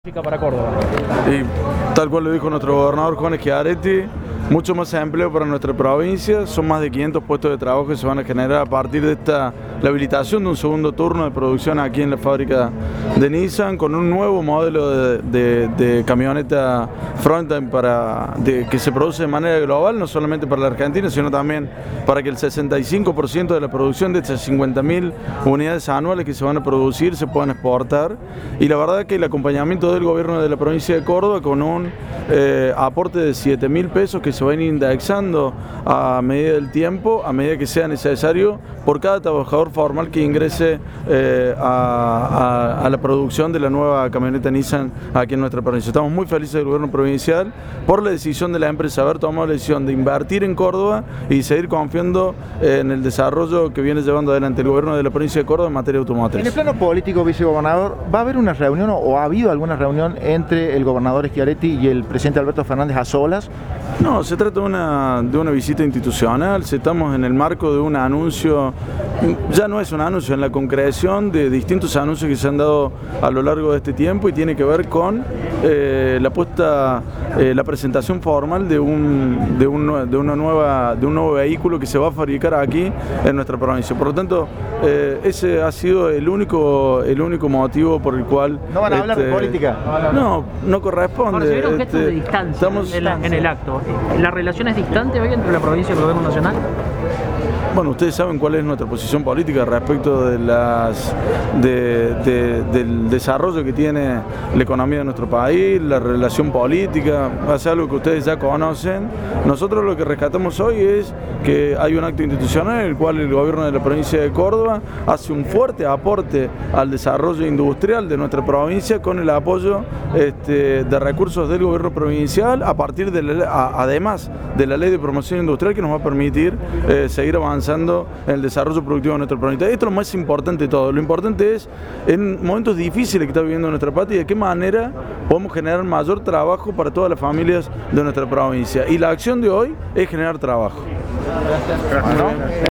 Para Córdoba. Y tal cual lo dijo nuestro gobernador Juan Schiaretti, mucho más empleo para nuestra provincia, son más de 500 puestos de trabajo que se van a generar a partir de la habilitación de un segundo turno de producción aquí en la fábrica de Nissan, con un nuevo modelo de camioneta Frontline que se produce de manera global, no solamente para la Argentina, sino también para que el 65% de la producción de estas 50.000 unidades anuales que se van a producir se puedan exportar. Y la verdad que el acompañamiento del gobierno de la provincia de Córdoba con un aporte de 7.000 pesos que se van indexando a medida del tiempo, a medida que sea necesario, por cada trabajador formal que ingrese a la producción de la nueva camioneta Nissan aquí en nuestra provincia. Estamos muy felices del gobierno provincial por la decisión de la empresa haber tomado la decisión de invertir en Córdoba y seguir confiando en el desarrollo que viene llevando adelante el gobierno de la provincia de Córdoba en materia automotriz. En el plano político, vicegobernador, ¿va a haber una reunión o ha habido alguna reunión entre el gobernador Schiaretti y el presidente Alberto Fernández a solas? No, se trata de una visita institucional. Estamos en el marco de un anuncio, ya no es un anuncio, en la concreción de distintos anuncios que se han dado a lo largo de este tiempo y tiene que ver con la presentación formal de un nuevo vehículo que se va a fabricar aquí en nuestra provincia. Por lo tanto, ese ha sido el único motivo por el cual... ¿No van a hablar de política? No corresponde. Ahora, se vieron gestos de distancia en el acto. ¿La relación es distante hoy entre la provincia y el gobierno nacional? Bueno, ustedes saben cuál es nuestra posición política respecto del desarrollo que tiene la economía de nuestro país, la relación política, es algo que ustedes ya conocen. Nosotros lo que rescatamos hoy es que hay un acto institucional en el cual el gobierno de la provincia de Córdoba hace un fuerte aporte al desarrollo industrial de nuestra provincia con el apoyo de recursos del gobierno provincial a partir además de la ley de promoción industrial que nos va a permitir seguir avanzando en el desarrollo productivo de nuestra provincia. Esto es lo más importante de todo. Lo importante es, en momentos difíciles que está viviendo nuestra patria, de qué manera podemos generar mayor trabajo para todas las familias de nuestra provincia. Y la acción de hoy es generar trabajo. Gracias.